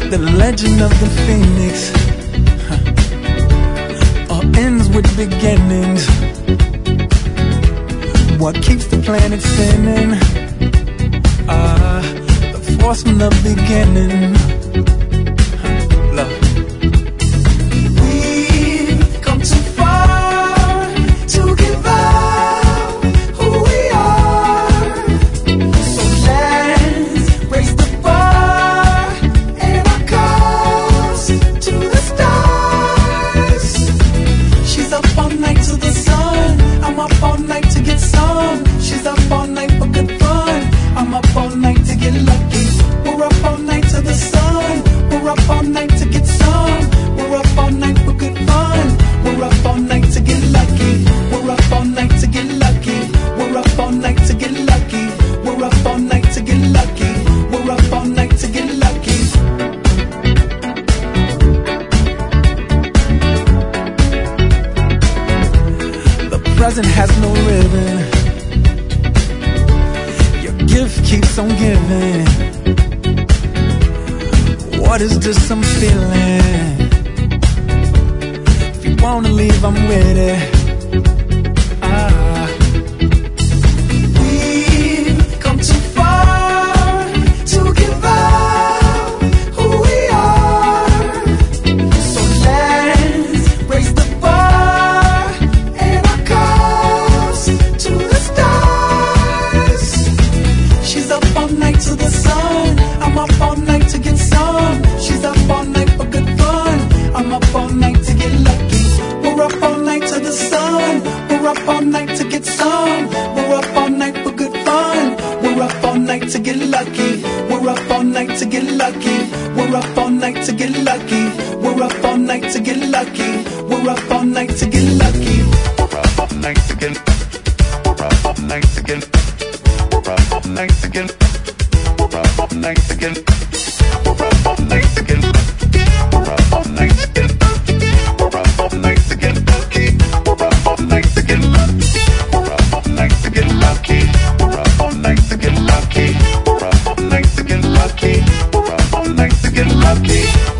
The legend of the phoenix all ends with beginnings. What keeps the planet spinning? The force from the beginning. Love. We've come too far to give up who we are. So let's raise the bar and our cups to the stars. She's up all night to the sun. I'm up all night to get some. She's up all night for good fun. I'm up all night to get lucky. We're up all night to the sun. We're up all night to get some. We're up all night for good fun. We're up all night to get lucky. We're up all night to get lucky. We're up all night to get lucky. We're up all night to get lucky. We're up all night to get lucky. The present has no ribbon. Your gift keeps on giving. What is this I'm feeling? If you wanna leave, I'm with it. We've come too far to give up who we are. So let's raise the bar and our cups to the stars. She's up all night to the sun. I'm up all night to get some. She's up all night for good fun. I'm up all night to get lucky. We're up all night to the sun. We're up all night to get some. We're up all night for good fun. We're up all night to get lucky. We're up all night to get lucky. We're up all night to get lucky. We're up all night to get lucky. We're up all night to get lucky. We're up all night to get. We're up all night to get. We're up all night to get. We're up all night to get. We're up all night to get. We're up all night to get. We're up all night to get lucky. We're up all night to get lucky. We're up all night to get lucky. We're up all night to get lucky. We're up all night to get lucky. We're up all night to get lucky.